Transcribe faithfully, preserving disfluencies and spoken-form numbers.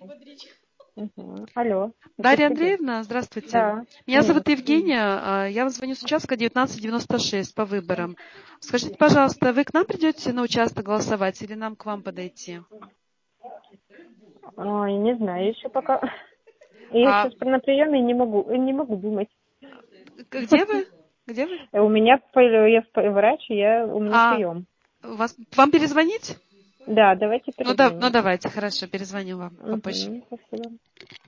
Угу. Алло. Дарья Андреевна, здравствуйте. Да. Меня зовут Евгения, я вам звоню с участка девятнадцать девяносто шесть по выборам. Скажите, пожалуйста, вы к нам придете на участок голосовать или нам к вам подойти? Ой, не знаю еще пока. Я А... сейчас на приеме не могу, не могу думать. Где вы? Где вы? У меня я врач, я у меня А, прием. вас, вам перезвонить? Да, давайте Ну, да, перезвоните. ну давайте, хорошо, перезвоню вам Угу, попозже. спасибо.